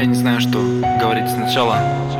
Я не знаю, что говорить сначала.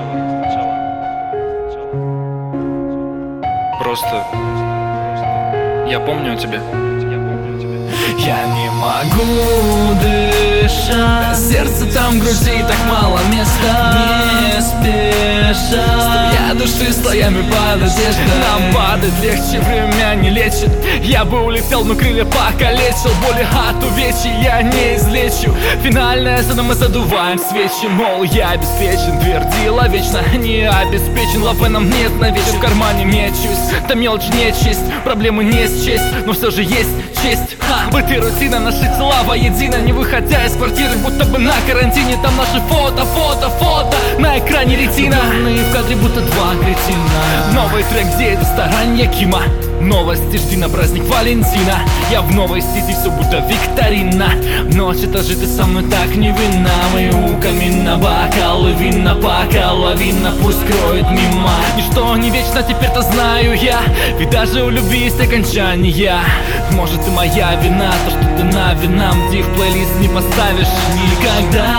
Просто я помню о тебе. Я не могу дышать, сердце там в груди, так мало места. Не спеша, я души слоями под одеждой. Нам падать легче, время не лечит. Я бы улетел, но крылья покалечил. Боли от увечий я не излечу. Финальная сцена, мы задуваем свечи. Мол, я обеспечен, твердила вечно. Не обеспечен, лавы нам нет на вечер. В кармане мечусь, там мелочь не честь. Проблемы не счесть, но все же есть честь. Быт и рутина, наши тела воедино. Не выходя из квартиры, будто бы на карантине. Там наши фото, на экране ретина. И в кадре будто два кретина. Новый трек, где это старанье Кима. Новости, жди на праздник Валентина. Я в новой сети, все будто викторина. Ночь, это же ты со мной так невинна. Мы у камина, бокалы, вина, пока лавина пусть кроет мимо. Ничто не вечно, теперь-то знаю я. Ведь даже у любви есть окончание. Может и моя вина, то что ты на винам, где в плейлист не поставишь никогда.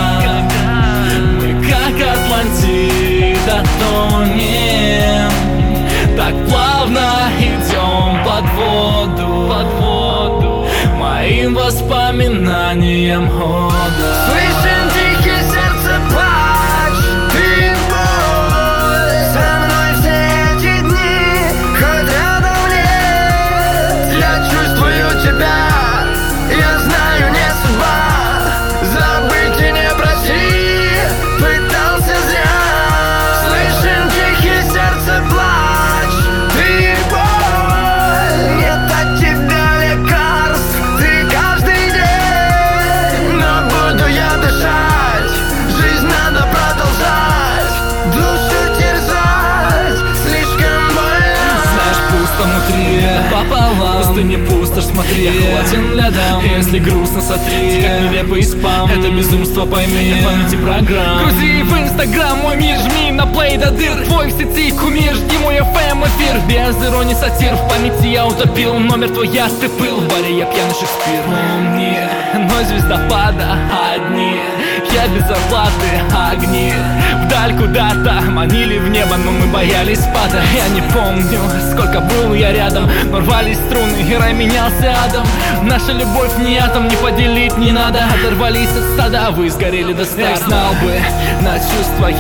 Мы как Атлантида тонем, так плавно идем под воду, моим воспоминаниям года. Слышен тихий сердце плач, ты боль. Со мной все эти дни, хоть рядом нет. Я чувствую тебя, я знаю, не судьба. Забыть и не прости, пытался зря. Слышен тихий сердце плач, ты боль. Нет от тебя лекарств, ты каждый день. Но буду я дышать, жизнь надо продолжать. Душу терзать, слишком больно. Знаешь, пусто внутри, пополам. Пусто не пусто, ж смотри, я холоден рядом. Если грустно, сотри, как нелепый спам. Это безумство, пойми, в памяти программ. Грузи в инстаграм мой мир, жми на плей до дыр. Твой в сети кумир, жди мой FM эфир. Без иронии сатир, в памяти я утопил. Номер твой я стыпыл, в баре я пьяный Шекспир. Помни, но звездопада одни. Я без зарплаты, огни вдаль куда-то манили в небо, но мы боялись спада. Я не помню, сколько был я рядом, но рвались струны, и рай менялся адом. Наша любовь не атом, не поделить не надо. Оторвались от стада, вы сгорели до старта. Знал бы на чувства